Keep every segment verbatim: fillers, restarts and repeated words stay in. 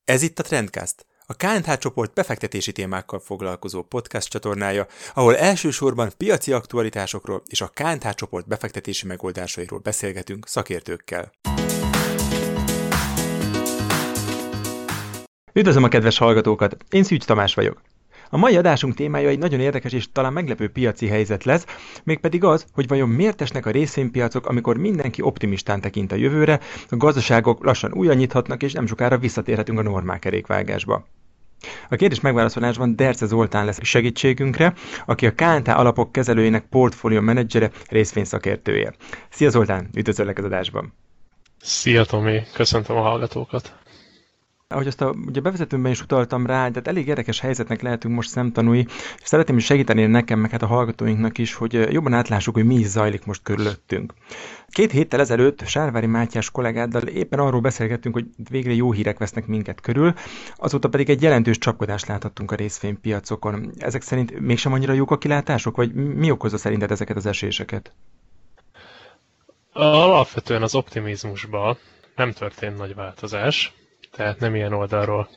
Ez itt a Trendcast, a ká end há csoport befektetési témákkal foglalkozó podcast csatornája, ahol elsősorban piaci aktualitásokról és a ká end há csoport befektetési megoldásairól beszélgetünk szakértőkkel. Üdvözlöm a kedves hallgatókat! Én Szűcs Tamás vagyok. A mai adásunk témája egy nagyon érdekes és talán meglepő piaci helyzet lesz, mégpedig az, hogy vajon miért esnek a részvénypiacok, amikor mindenki optimistán tekint a jövőre, a gazdaságok lassan újra nyithatnak, és nem sokára visszatérhetünk a normál kerékvágásba. A kérdés megválaszolásban Derce Zoltán lesz segítségünkre, aki a ká end há alapok kezelőjének portfólió menedzsere, részvényszakértője. Szia Zoltán, üdvözöllek az adásban! Szia Tomi, köszöntöm a hallgatókat! Ahogy azt a ugye bevezetőmben is utaltam rá, tehát elég érdekes helyzetnek lehetünk most szemtanúi, és szeretném is segíteni nekem, meg hát a hallgatóinknak is, hogy jobban átlássuk, hogy mi is zajlik most körülöttünk. Két héttel ezelőtt Sárvári Mátyás kollégáddal éppen arról beszélgettünk, hogy végre jó hírek vesznek minket körül, azóta pedig egy jelentős csapkodást láthattunk a részvénypiacokon. Ezek szerint mégsem annyira jók a kilátások, vagy mi okozza szerinted ezeket az eséseket? Alapvetően az optimizmusban nem történt nagy változás. Tehát nem ilyen oldalról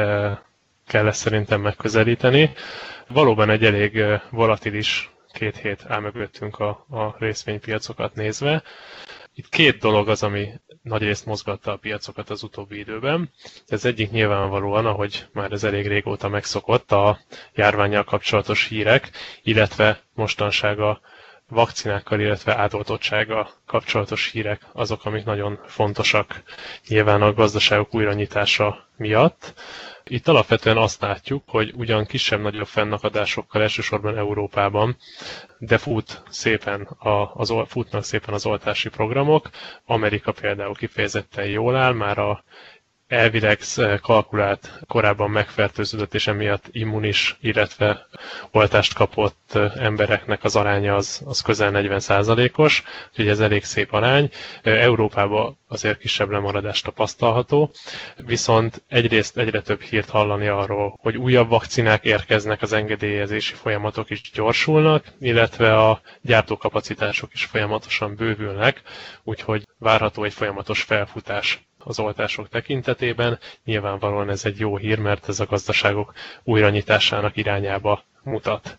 kell ezt szerintem megközelíteni. Valóban egy elég volatilis két hét áll mögöttünk a, a részvénypiacokat nézve. Itt két dolog az, ami nagyrészt mozgatta a piacokat az utóbbi időben. Ez egyik nyilvánvalóan, ahogy már ez elég régóta megszokott, a járvánnyal kapcsolatos hírek, illetve mostanság a vakcinákkal, illetve átoltottsággal kapcsolatos hírek azok, amik nagyon fontosak nyilván a gazdaságok újranyitása miatt. Itt alapvetően azt látjuk, hogy ugyan kisebb-nagyobb fennakadásokkal elsősorban Európában, de fut szépen a, az, futnak szépen az oltási programok. Amerika például kifejezetten jól áll, már a elvileg kalkulált, korábban megfertőződött és emiatt immunis, illetve oltást kapott embereknek az aránya az, az közel negyven százalékos, úgyhogy ez elég szép arány. Európában azért kisebb lemaradás tapasztalható, viszont egyrészt egyre több hírt hallani arról, hogy újabb vakcinák érkeznek, az engedélyezési folyamatok is gyorsulnak, illetve a gyártókapacitások is folyamatosan bővülnek, úgyhogy várható egy folyamatos felfutás az oltások tekintetében. Nyilvánvalóan ez egy jó hír, mert ez a gazdaságok újranyitásának irányába mutat.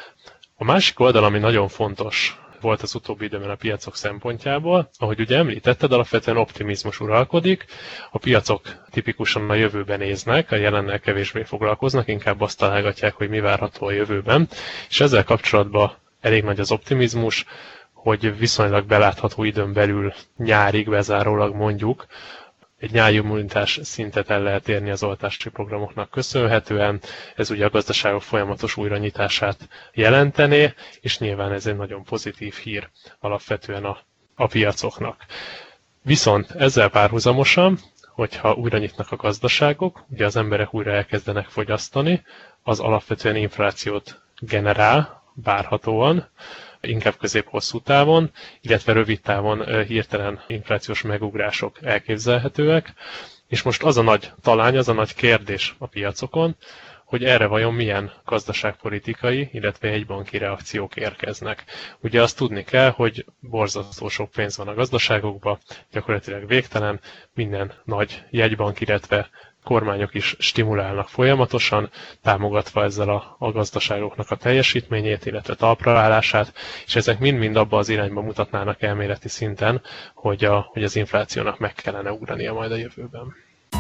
A másik oldal, ami nagyon fontos volt az utóbbi időben a piacok szempontjából, ahogy ugye említetted, alapvetően optimizmus uralkodik, a piacok tipikusan a jövőben néznek, a jelennel kevésbé foglalkoznak, inkább azt találgatják, hogy mi várható a jövőben, és ezzel kapcsolatban elég nagy az optimizmus, hogy viszonylag belátható időn belül nyárig bezárólag mondjuk, egy nyári immunitás szintet el lehet érni az oltási programoknak köszönhetően, ez ugye a gazdaságok folyamatos újranyitását jelentené, és nyilván ez egy nagyon pozitív hír alapvetően a, a piacoknak. Viszont ezzel párhuzamosan, hogyha újra nyitnak a gazdaságok, ugye az emberek újra elkezdenek fogyasztani, az alapvetően inflációt generál, várhatóan, inkább közép-hosszú távon, illetve rövid távon hirtelen inflációs megugrások elképzelhetőek. És most az a nagy talány, az a nagy kérdés a piacokon, hogy erre vajon milyen gazdaságpolitikai, illetve jegybanki reakciók érkeznek. Ugye azt tudni kell, hogy borzasztó sok pénz van a gazdaságokban, gyakorlatilag végtelen, minden nagy jegybank, illetve kormányok is stimulálnak folyamatosan, támogatva ezzel a, a gazdaságoknak a teljesítményét, illetve talpraállását, és ezek mind-mind abba az irányba mutatnának elméleti szinten, hogy, a, hogy az inflációnak meg kellene ugrania majd a jövőben.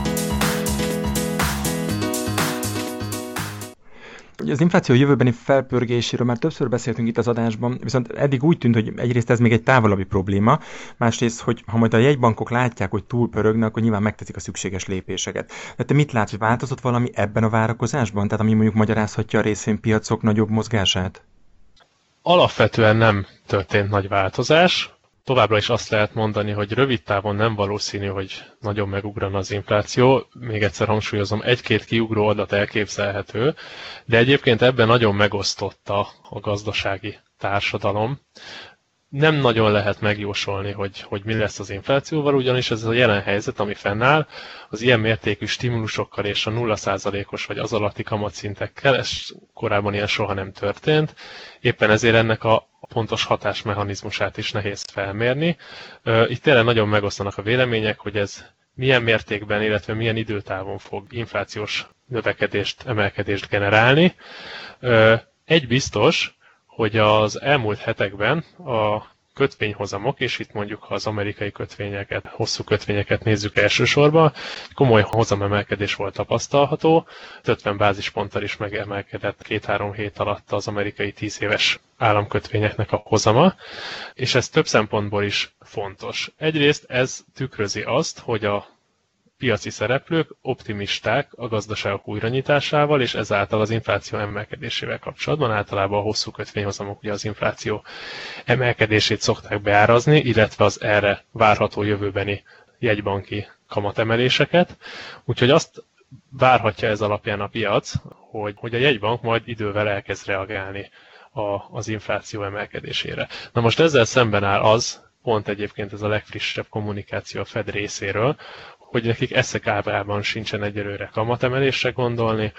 Az infláció jövőbeni felpörgéséről már többször beszéltünk itt az adásban, viszont eddig úgy tűnt, hogy egyrészt ez még egy távolabbi probléma, másrészt, hogy ha majd a jegybankok látják, hogy túlpörögnek, akkor nyilván megteszik a szükséges lépéseket. De te mit látsz, hogy változott valami ebben a várakozásban? Tehát ami mondjuk magyarázhatja a részvénypiacok nagyobb mozgását? Alapvetően nem történt nagy változás. Továbbra is azt lehet mondani, hogy rövid távon nem valószínű, hogy nagyon megugrana az infláció. Még egyszer hangsúlyozom, egy-két kiugró adat elképzelhető, de egyébként ebben nagyon megosztotta a gazdasági társadalom. Nem nagyon lehet megjósolni, hogy, hogy mi lesz az inflációval, ugyanis ez a jelen helyzet, ami fennáll, az ilyen mértékű stimulusokkal és a nulla százalékos vagy az alatti kamatszintekkel, ez korábban ilyen soha nem történt. Éppen ezért ennek a pontos hatásmechanizmusát is nehéz felmérni. Itt tényleg nagyon megosztanak a vélemények, hogy ez milyen mértékben, illetve milyen időtávon fog inflációs növekedést, emelkedést generálni. Egy biztos, hogy az elmúlt hetekben a kötvényhozamok, és itt mondjuk ha az amerikai kötvényeket, hosszú kötvényeket nézzük elsősorban, komoly hozamemelkedés volt tapasztalható, ötven bázisponttal is megemelkedett két-három hét alatt az amerikai tíz éves államkötvényeknek a hozama, és ez több szempontból is fontos. Egyrészt ez tükrözi azt, hogy a piaci szereplők optimisták a gazdaságok újranyitásával, és ezáltal az infláció emelkedésével kapcsolatban. Általában a hosszú kötvényhozamok ugye az infláció emelkedését szokták beárazni, illetve az erre várható jövőbeni jegybanki kamatemeléseket. Úgyhogy azt várhatja ez alapján a piac, hogy, hogy a jegybank majd idővel elkezd reagálni a, az infláció emelkedésére. Na most ezzel szemben áll az, pont egyébként ez a legfrissebb kommunikáció a Fed részéről, hogy nekik eszek-ábrában sincsen egyelőre kamatemelésre gondolni,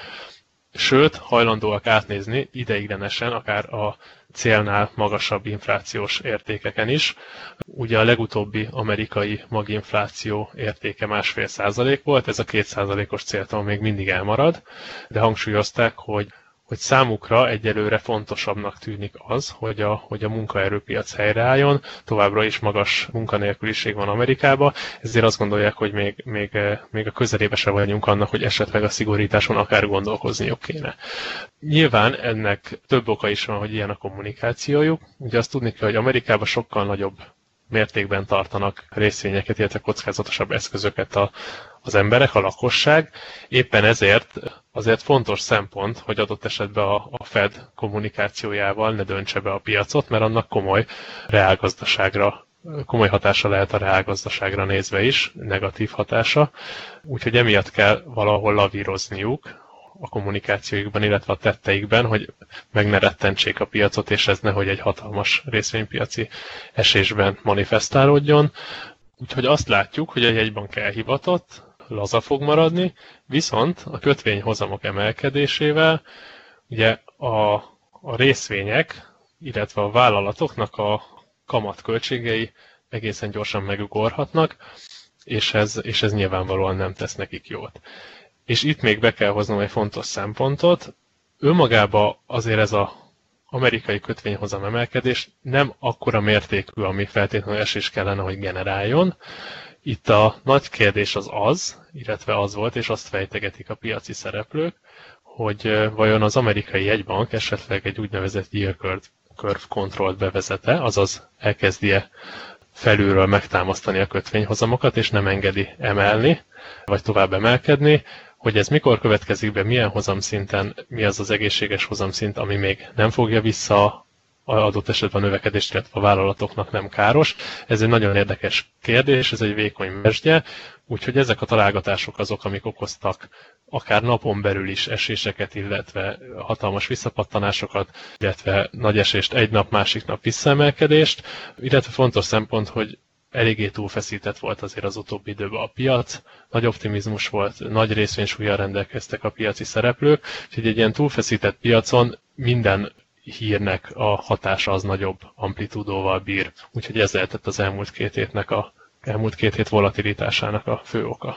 sőt, hajlandóak átnézni ideiglenesen, akár a célnál magasabb inflációs értékeken is. Ugye a legutóbbi amerikai maginfláció értéke másfél százalék volt, ez a két százalékos céltól még mindig elmarad, de hangsúlyozták, hogy hogy számukra egyelőre fontosabbnak tűnik az, hogy a, hogy a munkaerőpiac helyreálljon, továbbra is magas munkanélküliség van Amerikában, ezért azt gondolják, hogy még, még, még a közelébe se vagyunk annak, hogy esetleg a szigorításon akár gondolkozniuk kéne. Nyilván ennek több oka is van, hogy ilyen a kommunikációjuk. Ugye azt tudni kell, hogy Amerikában sokkal nagyobb mértékben tartanak részvényeket, illetve kockázatosabb eszközöket a, az emberek, a lakosság. Éppen ezért azért fontos szempont, hogy adott esetben a, a Fed kommunikációjával ne döntse be a piacot, mert annak komoly reálgazdaságra, komoly hatása lehet a reálgazdaságra nézve is, negatív hatása. Úgyhogy emiatt kell valahol lavírozniuk a kommunikációjukban, illetve a tetteikben, hogy meg ne rettentsék a piacot, és ez nehogy egy hatalmas részvénypiaci esésben manifestálódjon. Úgyhogy azt látjuk, hogy a jegybank elhivatott, laza fog maradni, viszont a kötvényhozamok emelkedésével ugye a, a részvények, illetve a vállalatoknak a kamatköltségei egészen gyorsan megugorhatnak, és ez, és ez nyilvánvalóan nem tesz nekik jót. És itt még be kell hoznom egy fontos szempontot. Önmagában azért ez az amerikai kötvényhozam emelkedés nem akkora mértékű, ami feltétlenül esés kellene, hogy generáljon. Itt a nagy kérdés az az, illetve az volt, és azt fejtegetik a piaci szereplők, hogy vajon az amerikai jegybank esetleg egy úgynevezett yield curve control-t bevezete, azaz elkezdje felülről megtámasztani a kötvényhozamokat, és nem engedi emelni, vagy tovább emelkedni, hogy ez mikor következik be, milyen hozamszinten, mi az az egészséges hozamszint, ami még nem fogja vissza adott esetben a növekedést, illetve a vállalatoknak nem káros. Ez egy nagyon érdekes kérdés, ez egy vékony mesdje, úgyhogy ezek a találgatások azok, amik okoztak akár napon belül is eséseket, illetve hatalmas visszapattanásokat, illetve nagy esést egy nap, másik nap visszaemelkedést, illetve fontos szempont, hogy eléggé túlfeszített volt azért az utóbbi időben a piac, nagy optimizmus volt, nagy részvénysúllyal rendelkeztek a piaci szereplők, úgyhogy egy ilyen túlfeszített piacon minden hírnek a hatása az nagyobb amplitúdóval bír. Úgyhogy ez lehetett az elmúlt két hétnek a, elmúlt két hét volatilitásának a fő oka.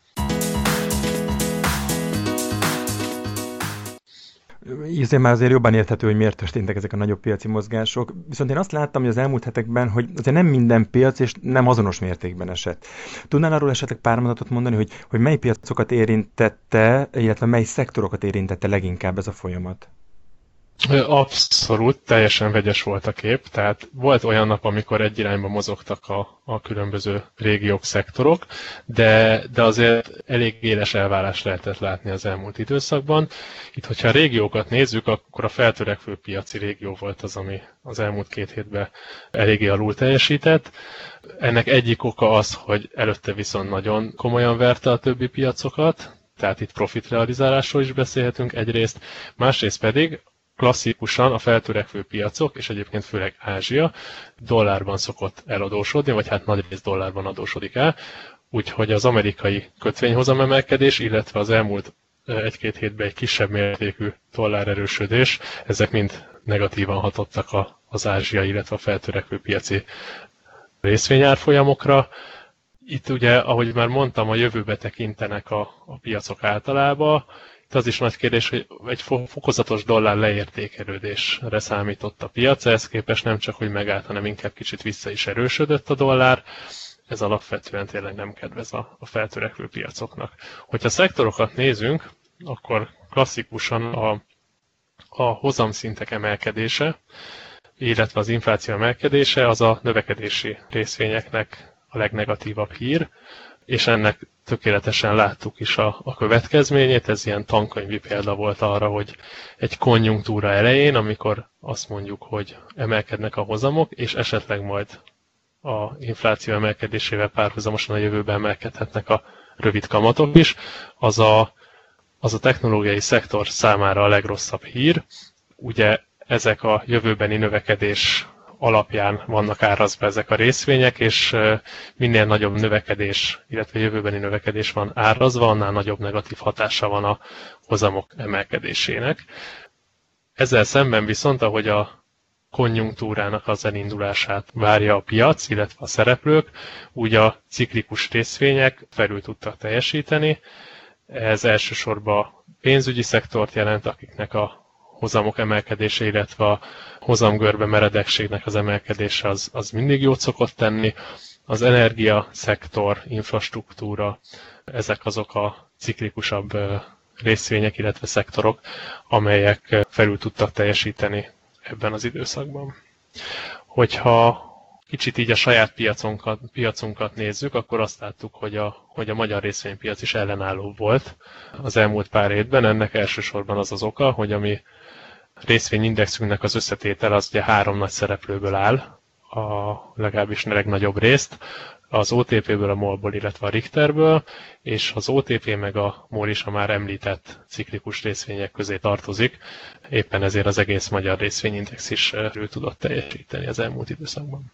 Így már azért jobban érthető, hogy miért történtek ezek a nagyobb piaci mozgások. Viszont én azt láttam, hogy az elmúlt hetekben, hogy azért nem minden piac és nem azonos mértékben esett. Tudnál arról esetleg pár mondatot mondani, hogy, hogy mely piacokat érintette, illetve mely szektorokat érintette leginkább ez a folyamat? Abszolút, teljesen vegyes volt a kép, tehát volt olyan nap, amikor egy irányba mozogtak a, a különböző régiók, szektorok, de, de azért elég éles elvárás lehetett látni az elmúlt időszakban. Itt, hogyha a régiókat nézzük, akkor a feltörekvő piaci régió volt az, ami az elmúlt két hétben eléggé alul teljesített. Ennek egyik oka az, hogy előtte viszont nagyon komolyan verte a többi piacokat, tehát itt profitrealizálásról is beszélhetünk egyrészt, másrészt pedig klasszikusan a feltörekvő piacok, és egyébként főleg Ázsia, dollárban szokott eladósodni, vagy hát nagyrészt dollárban adósodik el, úgyhogy az amerikai kötvényhozamemelkedés, illetve az elmúlt egy-két hétben egy kisebb mértékű dollárerősödés, ezek mind negatívan hatottak az ázsiai, illetve a feltörekvő piaci részvényárfolyamokra. Itt ugye, ahogy már mondtam, a jövőbe tekintenek a, a piacok általában. Itt az is nagy kérdés, hogy egy fokozatos dollár leértékelődésre számított a piac, ehhez képest nem csak, hogy megállt, hanem inkább kicsit vissza is erősödött a dollár. Ez alapvetően tényleg nem kedvez a, a feltörekvő piacoknak. Hogyha szektorokat nézünk, akkor klasszikusan a, a hozamszintek emelkedése, illetve az infláció emelkedése az a növekedési részvényeknek a legnegatívabb hír, és ennek tökéletesen láttuk is a, a következményét. Ez ilyen tankönyvi példa volt arra, hogy egy konjunktúra elején, amikor azt mondjuk, hogy emelkednek a hozamok, és esetleg majd a infláció emelkedésével párhuzamosan a jövőben emelkedhetnek a rövid kamatok is, az a, az a technológiai szektor számára a legrosszabb hír. Ugye ezek a jövőbeni növekedés alapján vannak árazva ezek a részvények, és minél nagyobb növekedés, illetve jövőbeni növekedés van árazva, annál nagyobb negatív hatása van a hozamok emelkedésének. Ezzel szemben viszont, ahogy a konjunktúrának az elindulását várja a piac, illetve a szereplők, úgy a ciklikus részvények felül tudtak teljesíteni. Ez elsősorban pénzügyi szektort jelent, akiknek a hozamok emelkedése, illetve a hozamgörbe meredekségnek az emelkedése az, az mindig jót szokott tenni. Az energia szektor, infrastruktúra, ezek azok a ciklikusabb részvények, illetve szektorok, amelyek felül tudtak teljesíteni ebben az időszakban. Hogyha kicsit így a saját piacunkat, piacunkat nézzük, akkor azt láttuk, hogy a, hogy a magyar részvénypiac is ellenálló volt az elmúlt pár évben. Ennek elsősorban az az oka, hogy a mi részvényindexünknek az összetétel az ugye három nagy szereplőből áll, a legalábbis legnagyobb részt, az o té pé-ből, a MOL-ból, illetve a Richterből, és az o té pé meg a MOL is a már említett ciklikus részvények közé tartozik, éppen ezért az egész magyar részvényindex is ő tudott teljesíteni az elmúlt időszakban.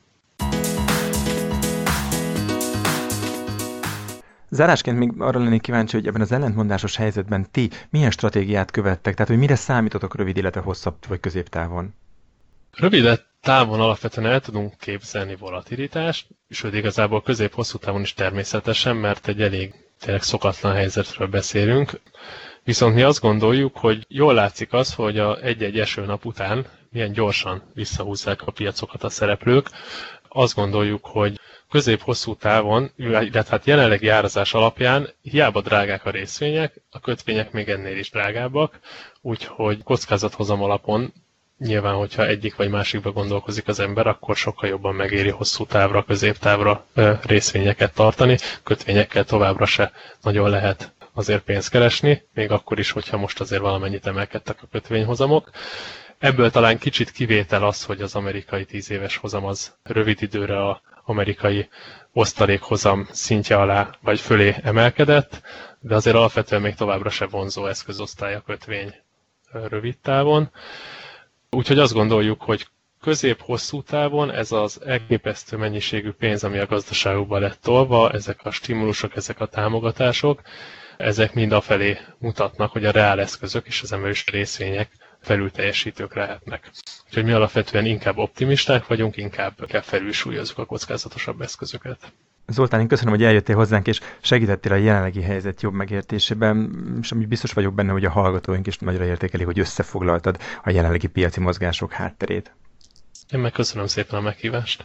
Zárásként még arra lennék kíváncsi, hogy ebben az ellentmondásos helyzetben ti milyen stratégiát követtek, tehát hogy mire számítotok rövid, illetve hosszabb vagy középtávon? Rövid távon alapvetően el tudunk képzelni volatilitást, sőt igazából közép-hosszú távon is természetesen, mert egy elég tényleg szokatlan helyzetről beszélünk. Viszont mi azt gondoljuk, hogy jól látszik az, hogy a egy-egy esőnap után milyen gyorsan visszahúzzák a piacokat a szereplők. Azt gondoljuk, hogy közép-hosszú távon, illetve hát jelenlegi árazás alapján hiába drágák a részvények, a kötvények még ennél is drágábbak, úgyhogy kockázathozam alapon nyilván, hogyha egyik vagy másikba gondolkozik az ember, akkor sokkal jobban megéri hosszú távra, középtávra részvényeket tartani, kötvényekkel továbbra se nagyon lehet azért pénzt keresni, még akkor is, hogyha most azért valamennyit emelkedtek a kötvényhozamok. Ebből talán kicsit kivétel az, hogy az amerikai tíz éves hozam az rövid időre az amerikai osztalékhozam szintje alá vagy fölé emelkedett, de azért alapvetően még továbbra se vonzó eszközosztály a kötvény rövid távon. Úgyhogy azt gondoljuk, hogy közép-hosszú távon ez az elképesztő mennyiségű pénz, ami a gazdaságokba lett tolva, ezek a stimulusok, ezek a támogatások, ezek mind afelé mutatnak, hogy a reáleszközök és az emelős részvények felülteljesítők lehetnek. Úgyhogy mi alapvetően inkább optimisták vagyunk, inkább kell felülsúlyozzuk a kockázatosabb eszközöket. Zoltán, én köszönöm, hogy eljöttél hozzánk, és segítettél a jelenlegi helyzet jobb megértésében, és amúgy biztos vagyok benne, hogy a hallgatóink is nagyra értékelik, hogy összefoglaltad a jelenlegi piaci mozgások hátterét. Én meg köszönöm szépen a meghívást.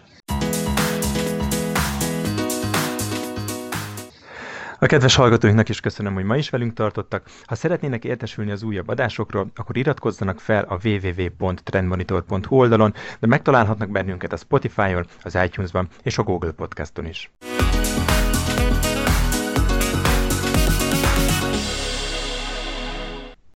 A kedves hallgatóinknak is köszönöm, hogy ma is velünk tartottak. Ha szeretnének értesülni az újabb adásokról, akkor iratkozzanak fel a double-u double-u double-u pont trendmonitor pont hu oldalon, de megtalálhatnak bennünket a Spotify-on, az iTunes-ban és a Google Podcaston is.